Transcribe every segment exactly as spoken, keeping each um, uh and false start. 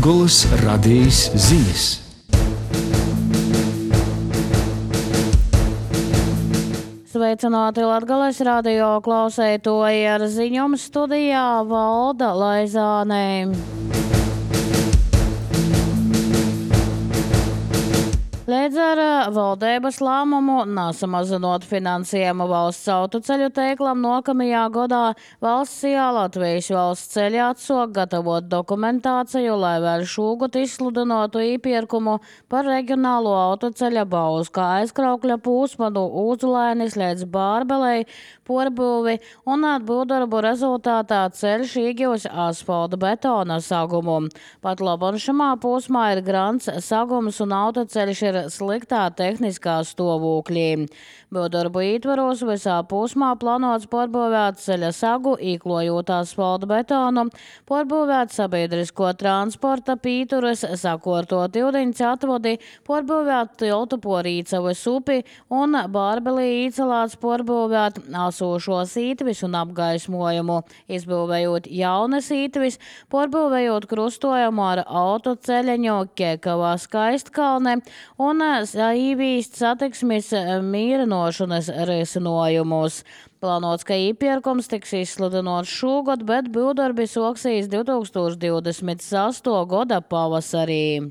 Latgoles radijas ziņas. Sveicināti Latgoles radio klausētoji, ar ziņām studijā Valda Laizāne. Līdz ar valdības lēmumu nesamazinot finansējumu valsts autoceļu tīklam nākamajā gadā valsts Latvijas valsts ceļi atsāk gatavot dokumentāciju, lai vēl šogad izsludinātu iepirkumu par reģionālo autoceļa Bauska aizkraukļa posmu no Uzulainis līdz Bārbelei porbūvi un būvdarbu rezultātā ceļš iegūs asfalta betona sagumu. Pat labam šamā posmā ir grants sagums un autoceļš ir sliktā tehniskā stāvoklī. Būvdarbu ietvaros visā posmā plānots pārbūvēt ceļa sagu, īklojot asfalta betonu, pārbūvēt sabiedrisko transporta pīturas, sakortot ūdeņus atvodi, pārbūvēt tiltu por Īcavas upi un Bārbelī īcelāts pārbūvēt esošos ītvis un apgaismojumu, izbūvējot jaunas ītvis, pārbūvējot krustojumu ar autoceļeņu Kekavā Skaistkalne un īvīst satiksmes mīrinošanas risinojumus. Plānots, ka iepirkums tiks izsludināts šogad, bet būvdarbi soksīs divtūkstoš divdesmit sastā gada pavasarī.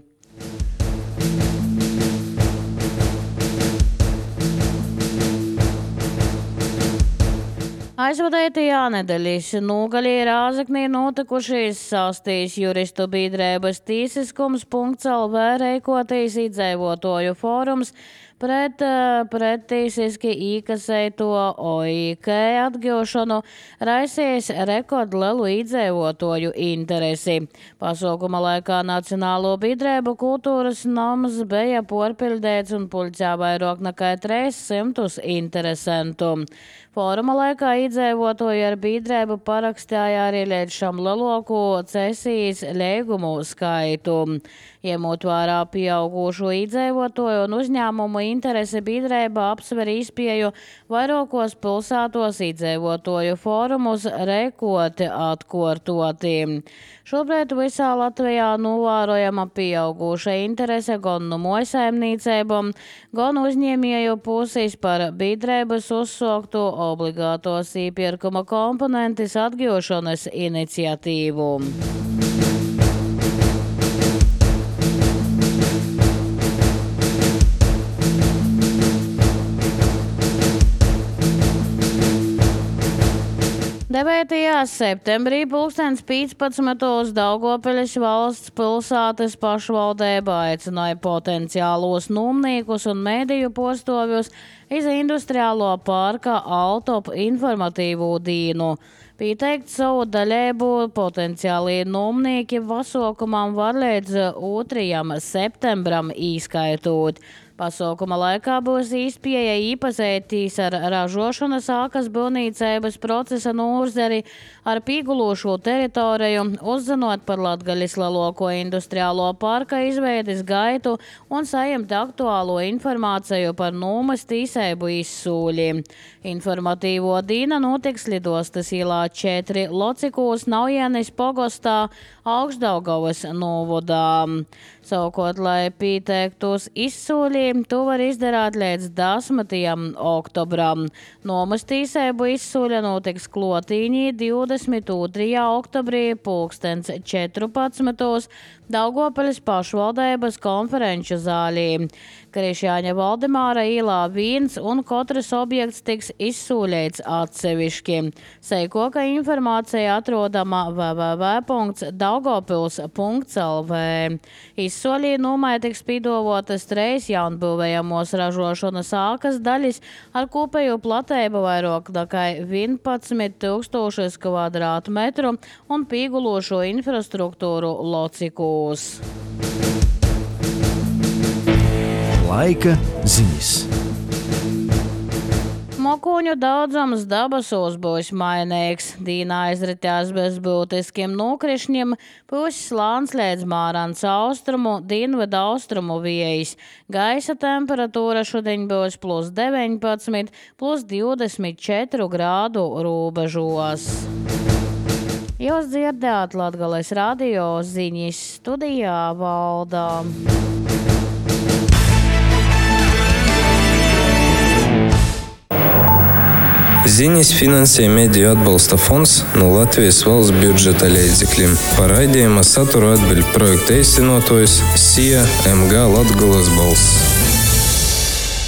Aizvadētajā nedēļas nogalī Rāzaknī notikušīs sastīs juristu biedrības tīsiskums punkts el vē reikotīs iedzīvotāju fórums pret prettīsiski īkasēto O I K atgūšanu raisīs rekordlielu iedzīvotāju interesi. Pasaukuma laikā Nacionālo biedrību kultūras nams bija porpildēts un pulcē vairāk nekā trīs simtus interesantu. Fóruma laikā iedzīvotāji ar biedrību parakstīja arī līdz šam lielāko cesijas līgumu skaitu. Ņemot vērā pieaugušo iedzīvotāju un uzņēmumu interesi, biedrība apsver izpēju vairākos pilsētos iedzīvotāju fórumus rekoti atkārtoti. Šobrīd visā Latvijā novērojama pieauguša interese gan no mājsaimniecībām, gan uzņēmēju puses par biedrības uzsāktu obligātos iepirkuma komponentes atgūšanas iniciatīvu. devītajā septembrī pulkstens piecpadsmitos Daugavpils valsts pilsētas pašvaldība aicināja potenciālos nomniekus un mediju postovjus iz industriālo parka Altop informatīvo dīnu. Pieteikt savu daļēbu potenciālie nomnieki vasaukumam var līdz otrajam septembram īskaitot. Pasaukuma laikā būs īspēja īpazētīs ar ražošanas ākas būvniecības procesa nozari, ar pīgulošo teritoriju, uzzinot par Latgaļas lielāko industriālo parka izveides gaitu un saņemt aktuālo informāciju par nomas tīsēbu izsūļi. Informatīvo dīna notiks lidostas ielā četri Locikūs, Naujienis pogostā, Augšdaugavas novadā. Savukārt, lai pieteiktos izsūļi, to var izdarīt līdz desmitajam oktobram. Nomas tīsēbu izsūļa notiks Klotīņī divdesmit otrajā oktobrī pulkstens četrpadsmitos Daugavpils pašvaldības konferenču zālī. Krišjāņa Valdemāra ielā viens un katrs objekts tiks izsūļēts atsevišķi. Seikoka informācija atrodama w w w punkts daugavpils punkts l v. Izsolī nomai tiks piedāvātas trīs jaunbūvējamos ražošanas ākas daļas ar kopējo platēbu vairāk nekā vienpadsmit tūkstošus kvadrātmetru un pīgulošo infrastruktūru Locikūs. Laika ziņas. Mokuņu daudzums dabasos būs mainīgs. Dīnā izritās bez būtiskiem nokrišņiem, puses slāns līdz Mārans austrumu, dienvidu austrumu viejas. Gaisa temperatūra šodien būs plus deviņpadsmit, plus divdesmit četri grādu robežos. Jūs dzirdējāt Latgales radio ziņas, studijā Valda. Ziņas finansē Mediju atbalsta fonds no Latvijas valsts budžeta līdzekļiem. Par raidījuma saturu atbild projekta īstenotājs S I A M G Latgales balss.